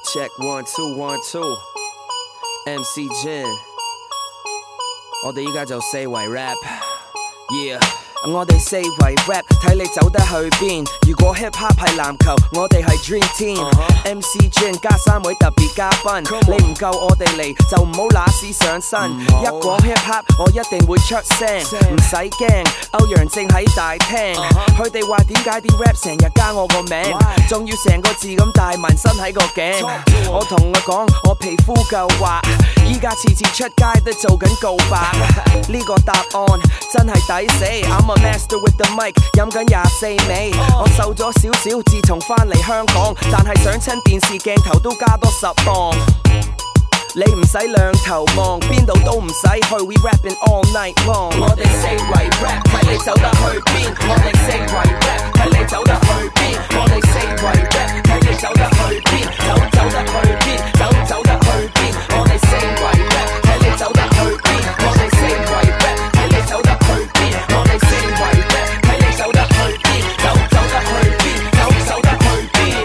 Check 1 2 1 2 MC Jin 我哋依家就四圍 rap Yeah 我哋四圍 rap 睇你走得去邊如果 hip hop 係籃球我哋係 dream team MC Jin 加3位特別嘉賓你唔夠我哋嚟就唔好揦屎上身一講 hip hop 我一定會出聲唔使驚歐陽正喺大廳佢哋話點解啲 rap 成日加我個名仲要成個字咁大紋身喺個頸我同佢講我皮膚夠滑依家次次出街都做緊告白呢個答案真係抵死I'm a master with the mic 飲緊24味我瘦咗少少自從返嚟香港但係上親電視鏡頭都加多10磅你唔使兩頭望邊度都唔使去 We rapping all night long 我哋四圍 rap 睇你走得去邊我哋四圍 rap 睇你走得去邊我哋四圍 rap 睇你走得去邊走得去邊走得去邊我哋四圍 rap 睇你走得去邊我哋四圍 rap 睇你走得去邊我哋四圍 rap 睇你走得去邊走得去邊走得去邊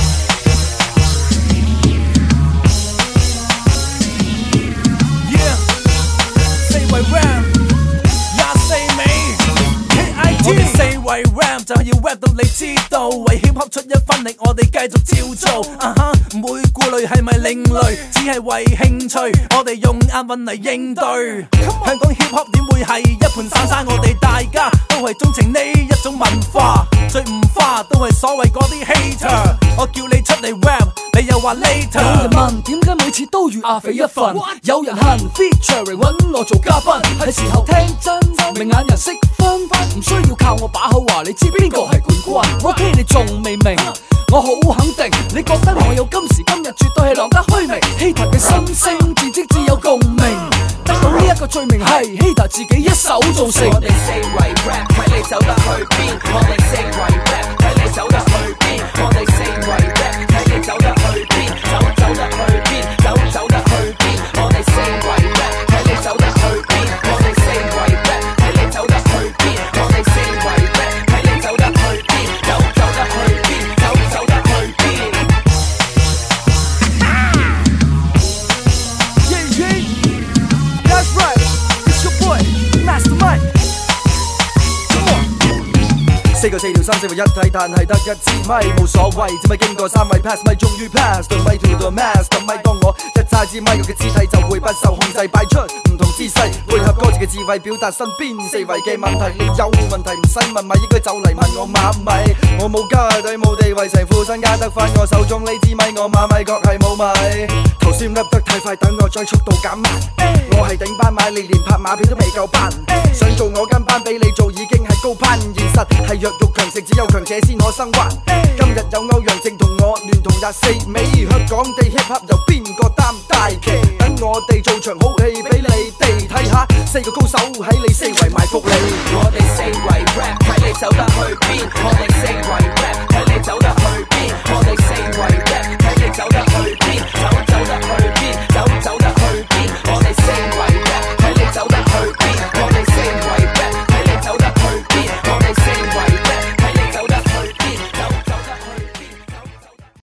四圍 rap 24味 KIT 我哋四圍 rap 就係要 rap 到你知道為 hip hop 出一分力我哋繼續照做唔會顧慮係咪另類只係為興趣我哋用押韻嚟應對香港 hip hop 點會係一盤散沙我哋大家都係鍾情呢一種文化最唔花都係所謂嗰啲 hater 我叫你出嚟 rap 你又話 later 有人問點解每次都預阿肥一份有人恨 featuring 搵我做嘉賓係時候聽真明眼人識分唔需要靠我把口話你知邊個係冠軍 OK 你仲未明我好肯定你覺得我有今時今日絕對係浪得虛名 Hater 嘅心聲自知只有共鳴得到呢一個罪名係 Hater 自己一手造成我哋四圍 rap 睇你走得去邊我哋四圍 rap 睇你走得去邊我哋四圍 rap 睇你走得去邊走得去邊走得去邊我哋四圍 rap 睇你走得去邊我哋四圍 rap 睇你走得去邊我哋四圍 rap 睇你走得去邊走得去邊走得去邊 That's right It's your boy Master Mike 4個4條3 4為一體但係得一支咪冇所謂只咪經過3位 pass 咪終於 pass 對咪 to the mass 咁咪當我一揸支咪我嘅肢體就會不受控制擺出唔同姿勢配合歌詞嘅智慧表達身邊4圍嘅問題你有問題唔使問咪應該就嚟問我馬咪我冇家底冇地位成副身家得返我手中呢支咪我馬咪確係冇咪頭先甩得太快等我將速度減慢我係頂班買你連拍馬屁都未夠班想做我跟班俾你做已經係高攀現實係弱肉強食只有強者先可生還今日有歐陽靖同我聯同24味香港地 hip hop 由邊個擔大旗等我哋做場好戲